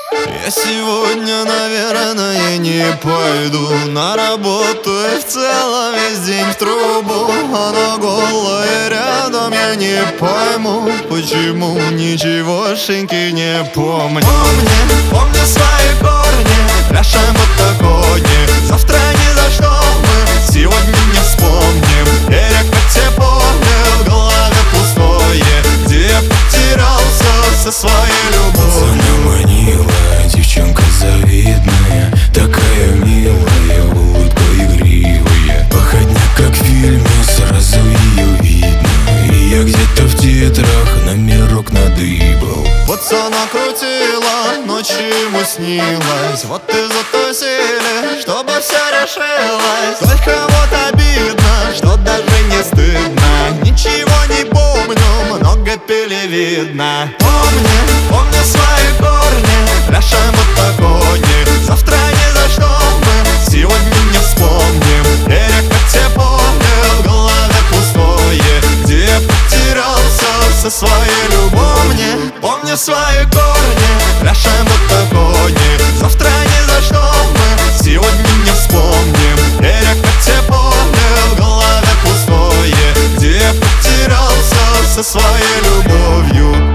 Я сегодня, наверное, не пойду на работу и в целом весь день в трубу. Оно голое рядом, я не пойму, почему ничегошеньки не помню. Помни свои корни, пляшем будто кони. Завтра ни за что мы сегодня не вспомним. Берег, как те помню, в голове пустое, где я потерялся со своей любовью. Пацана манила, девчонка завидная, такая милая, улыбка игривая. Походня, как в фильме, сразу ее видно. И я где-то в титрах номерок надыбал. Пацана крутила, ночью ему снилось. Вот и затусили, чтобы все решилось. Только вот обидно, что даже не стыдно. Ничего не помню, много пили видно. Помни свои корни, пляшем будто кони. Завтра ни за что мы сегодня не вспомним. Берег, как те помню, в голове пустое, где я потерялся со своей любовью. Помни свои корни, пляшем будто кони. Завтра ни за что мы сегодня не вспомним. Берег, как те помню, в голове пустое, где я потерялся со своей любовью.